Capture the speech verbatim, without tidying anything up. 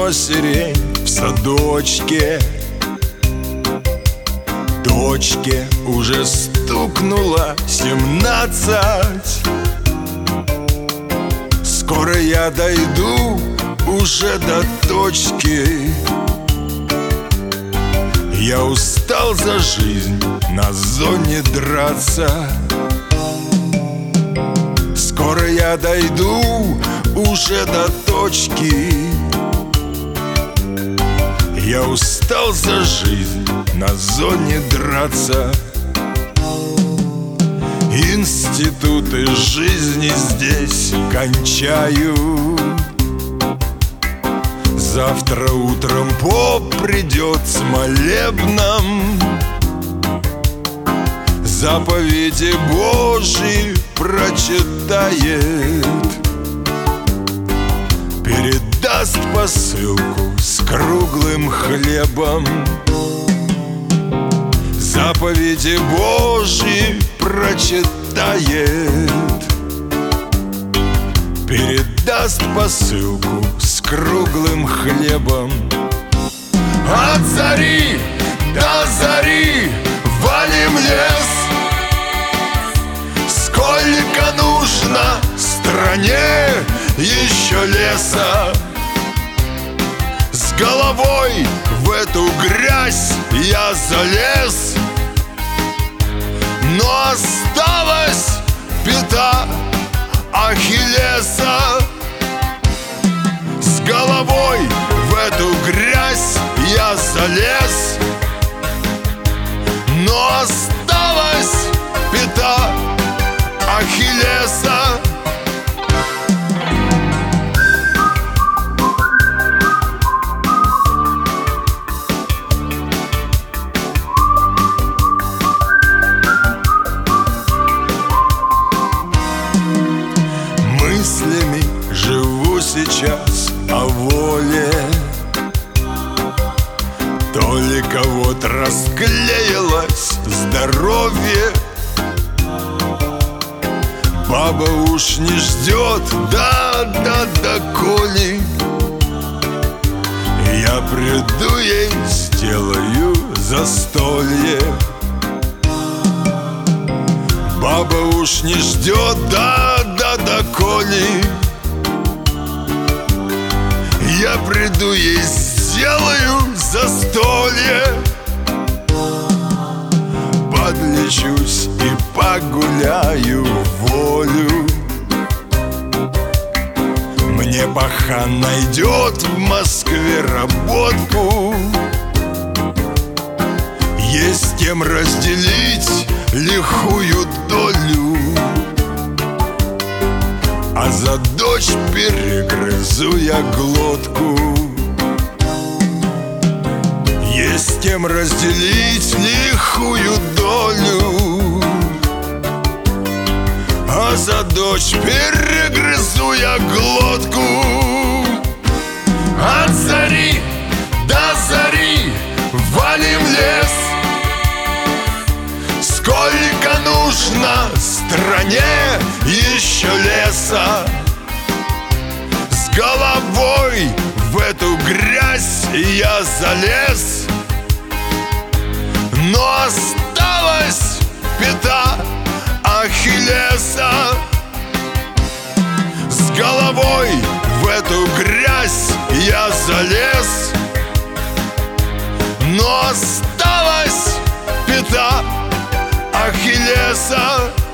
давно сирень в садочке. Дочке уже стукнуло семнадцать. Скоро я дойду уже до точки. Я устал за жизнь на зоне драться. Скоро я дойду уже до точки. Я устал за жизнь на зоне драться. Институты жизни здесь кончаю. Завтра утром поп придет с молебном, заповеди Божьи прочитает, передаст посылку с круглым хлебом. Заповеди Божьи прочитает, передаст посылку с круглым хлебом. От зари до зари валим лес. Сколько нужно стране еще леса. С головой в эту грязь я залез, но осталась пята Ахиллеса. С головой в эту грязь я залез, но осталась пята Ахиллеса. Мыслями живу сейчас о воле. То ли кого-то расклеилось здоровье. Баба уж не ждет, да-да-да, коли я приду, ей сделаю застолье. Баба уж не ждет, да-да-да, коли я приду, ей сделаю застолье. Подлечусь и погуляю в волю. Мне пахан найдет в Москве работку. Есть с кем разделить лихую долю. А за дочь перегрызу я глотку. Есть с кем разделить лихую долю. А за дочь перегрызу я глотку. От зари до зари валим лес. Сколько нужно стране еще леса. С головой в эту грязь я залез, но осталась пята Ахиллеса. С головой в эту грязь я залез, но осталась пята Ахиллеса.